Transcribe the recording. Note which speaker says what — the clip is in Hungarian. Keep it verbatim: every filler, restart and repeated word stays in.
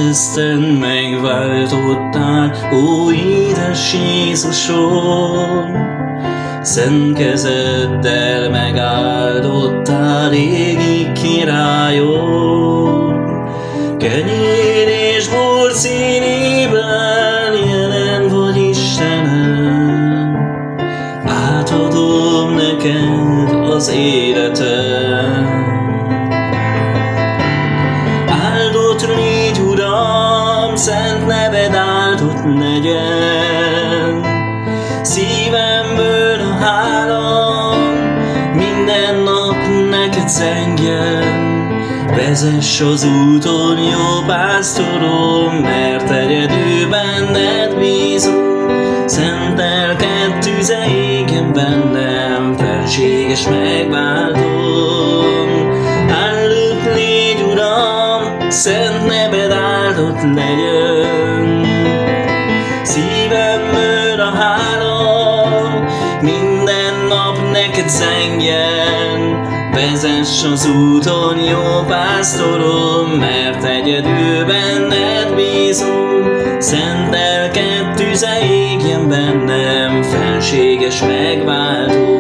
Speaker 1: Kereszten megváltottál, ó édes Jézusom! Szent kezeddel megáldottál, égi királyom! Kenyér és bor színében jelen vagy, Istenem, átadom neked az életem. Áldott légy, Uram, szent neved áldott legyen, szívemből a hálam minden nap neked zengjen. Vezess az úton, jó pásztorom, mert egyedül benned bízom. Szent lelked tüze égjen bennem, felséges megváltom. Áldott légy, Uram, szent neved áldott legyen, szívemből a hála minden nap neked zengjen. Vezess az úton, jó pásztorom, mert egyedül benned bízom. Szent lelked tüze égjen bennem, felséges megváltó.